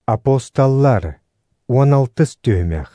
Апостоллар 16 түймек.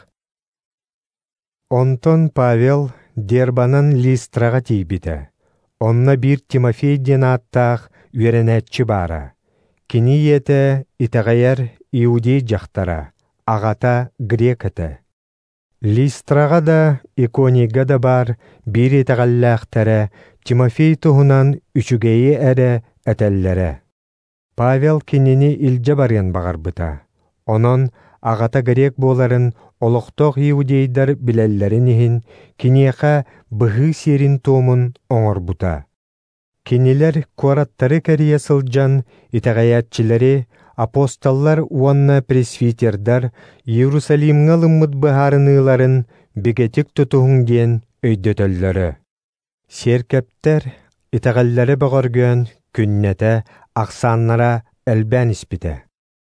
Онтон Павел Дербанан Листрага тийбите. Онна бир Тимофей денаттах үйренетчі бара. Кини ете итағайар иудей жақтара, ағата грекаты. Листрага да Иконига да бар бир итағаллақтары Тимофей туһунан үчүгейи әрі әтәлләре. Павел кинини илже барыян бағарбыта. Онон ағата грек боларын олықтоқ иудейдар билеллерин ихин кинеха быһы серин туомун оңорбута. Кинилер куараттары кәрия сылжан итағаятчилери апостоллар уанна пресвитердар Иерусалимға лыммыт быһарыныларын бігетик тутуһун диен өйдөтөллөрі. Серкептер итағаллары бағаргөн күннете ақсаннара әлбән іспіті.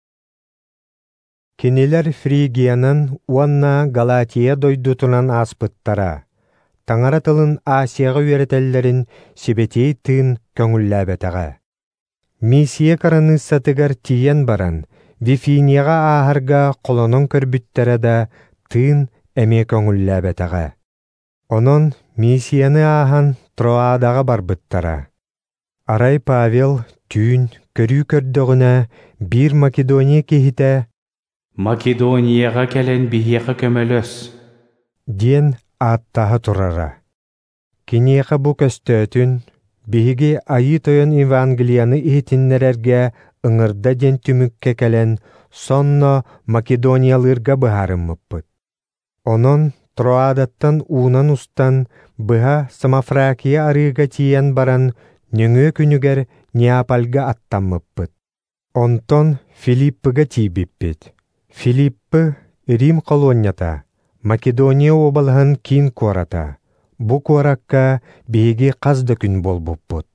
Кинилер Фригиянын уанна Галатия дойдутунан аспыттара. Таңара тылын Асияға үйретеллерін себетей тыын көңілләбетаға. Мисия караны сатыгар тиен баран, Вифинияға ахарға қолонын көрбіттері да тыын әме көңілләбетаға. Онон мисияны ахан Троадаға барбыттара. Арай Павел түйін көрі көрдіғіне бір Македония кехіте Македонияға кәлен бихеға көмөлөс ден аттаға тұрара. Кинеға бұ көстөтін биһиги айы тойон Евангелияны ихитиннерерге ыңырда ден түмікке кәлен сонно Македониялырга быһарыммыппыт. Онон Троадаттан уунан устан быһа Самофракия арыга тиен баран нөңө күнүгер Неапольга аттаммыппыт. Онтон Филиппыга тиибиппит. Филиппы Рим колонията, Македония обалһын кин куарата. Бу куаракка биһиги қазды күн болбуппут.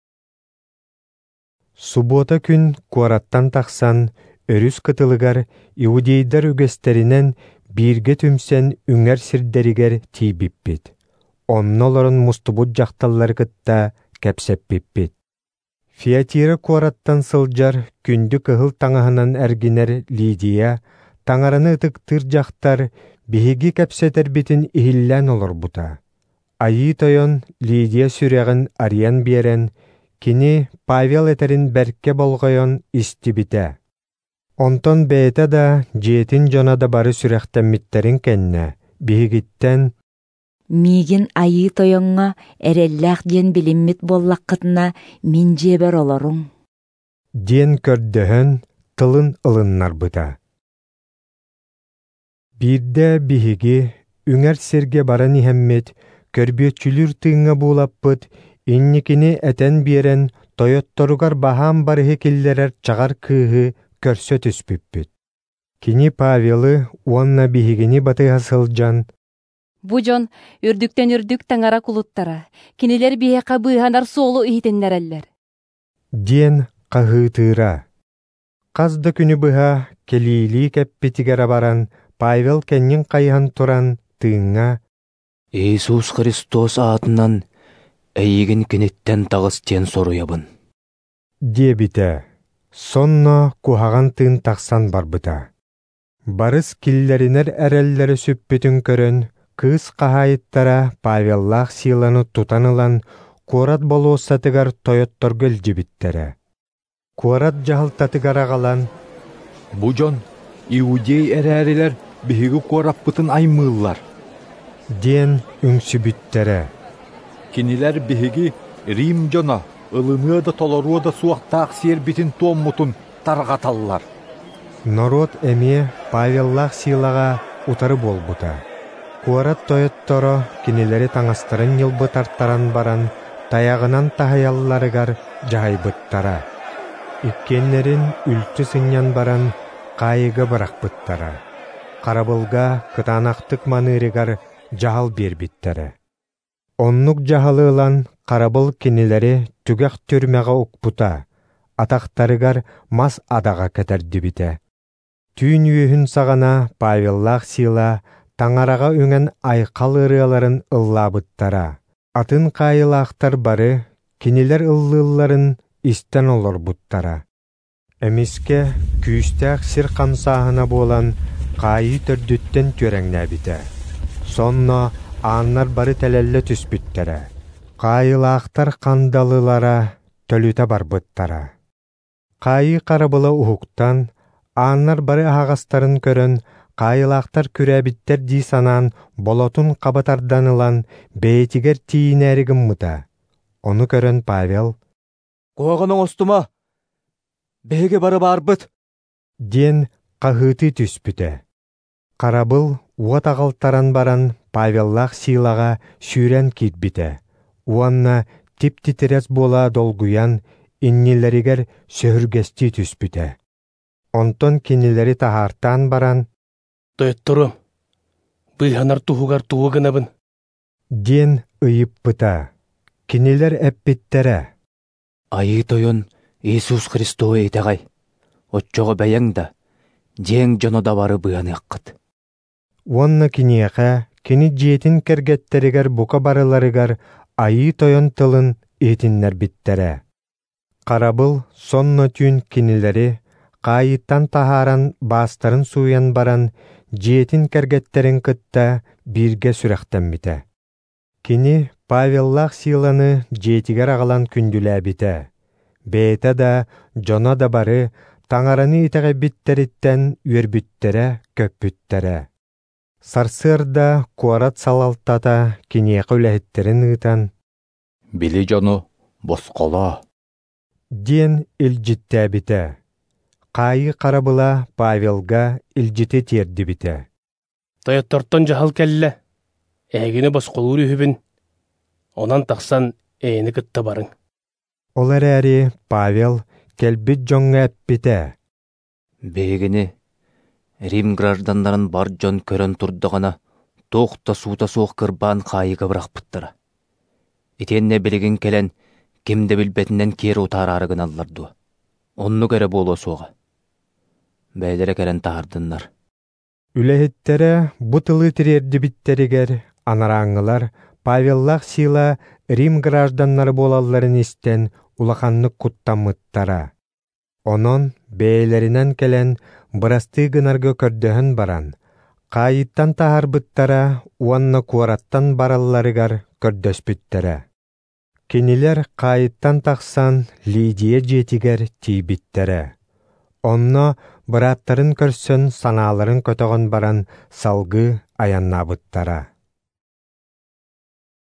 Субота күн куараттан тахсан өрүс кытылыгар иудейдар үгестеринен бирге түмсен үңер сирдеригер тиибиппит. Оннолорун мустубут жакталлар кытта кепсеппиппит. Фиатира куараттан сылжар күнді кыһыл таңаһынан әргинер Лидия таңараны ытыктыр жақтар биһиги кепсетер битин ихиллән олор бута. Айы тойон Лидия сүрегін ариян биерен, кини Павел этерин бәркке болғайон истибите. Онтон бәйті да жетин жонада бары сүректеммиттерин кенне, биһигиттен Мигин айы тойонға әрелләқ ден біліммит боллаққытына мен жебер оларың. Ден көрдөһөн тылын ылыннар бұта. Бирде биһиги үңер серге баран ихеммет көрбөтчүлүр тыыңа булаппыт инникини этен биерен тойотторугар баһам барыһы киллерер чагар кыыһы көрсө түспүппүт. Кини Павелы уанна биһигини батыга сылжан Бу жон үрдүктен үрдүк таңара кулуттара. Кинилер биһэка быыһанар соолу ихитеннереллер. Диен каһыытыыра. Казда күнү быһа келиили кеппитигера баран Павел кеннин кайхан туран тыыңа Иисус Христос атынан әйігін кенеттен тағыс тен соруябын. Дебите. Сонно кухаган тыын тахсан барбыта. Барыс киллеринер әреллері сүппүтүн көрөн кыз қахайыттара Павеллах силаны тутанылан куарат болуосатыгар тойотторгөл жибиттере. Куарат жахылтатыгар агалан Бу жон иудей әрәрелер биһиги куараппытын аймыыллар. Ден үңсүбүттере. Кинилер биһиги Рим жона ылыныа да толоруа да суақтаақ сербитин томмутун таргаталлар. Народ эме Павеллах силага утары болбута. Куарат тойотторо кинилери таңастырын йылбы тарттаран баран таяғынан тахаялларыгар жайбыттара. Иккеннерин үлтү сыньян баран кайыга барақпыттара. Карабылга кытанақтык манырыгар жахал бербиттере. Оннук жахалылан карабыл кинилери түгәк түрмәгә укпута. Атақтарыгар мас адага кәтердибите. Түйін үйін сағана Павеллах сила таңарага үңен айқал ырыаларын ыллабыттара. Атын кайылақтар бары кинилер ыллыларын истен олор буттара. Эмиске күүстәк сир камсаһына болан кайы төрдүттен түрәңнәбите. Сонно аннар бары тәләлле түспүттәрә. Кайылаактар кандалылара төлүтә барбыттара. Кайы карабыла ухуктан аннар бары ағастарын көрөн кайылаактар күрәбиттер ди санан болотун кабатарданылан бейтигер тиинәригим мыта. Оны көрөн Павел Коғының остума, беге бары барбыт. Ден кахыты түспүтә. Карабыл уат агалтаран баран Павеллах силага сүүрен китбите. Уанна тип-титерес бола долгуян иннилеригер сөхүргести түспүтә. Онтон кинилери тахартан баран Тойоттуру, быйханар туһугар туһугынабын. ден ыйып пыта. Кинилер эппиттере. Айы тойон Иисус Христо этегай. Отчоғы бәйәң да, ден жоно да бары быаны аққыт. Уанна киниэхэ, кини дьиэтин кэргэттеригэр бука барыларыгар айы тойон тылын этиннер биттере. Карабыл сонно түн кинилери кайыттан тахаран бастарын суян баран дьиэтин кэргэттерин кытта бирге сүрэхтен бите. Кини Павеллах силаны дьиэтигер агалан күндүлэ бите. Бейте да, жона да бары таңараны итеге биттериттен үөрбүттере, көппүттере. Сарсырда куарат салалтата киниэкэ үлэхиттерин ыытан Били жону босқола. диэн илжиттэ бите. Кайы карабыла Павелга илжите тиерди бите. Тойоттортон жахал келле, эгини босқолуур үһүбүн. Онан тахсан эйини кытта барың. Олар әри Павел келбит жоңга эппите. Бегini Рим гражданларын бар жон көрөн турдығана тоқта сута соқ кырбан қайыға бірақ бұттыра. Итенне білеген келен кемді білбетінен кері утар арығын алларду. Онны көре болу соға. Бәйлері келен тардынлар. Үлэхиттере бутылы тирерди биттеригер анараңылар Павеллах сила Рим гражданнары болалларын истен улаханнык куттамыттара. Онон бәйлеринен келен бырасты гынарга көрдөһөн баран. Кайыттан тахарбыттара уанна куараттан баралларыгар көрдөспүттере. Кинилер кайыттан тахсан Лидия жетигер тийбиттере. Онно быраттарын көрсөн санааларын көтөгөн баран салгы аяннабыттара.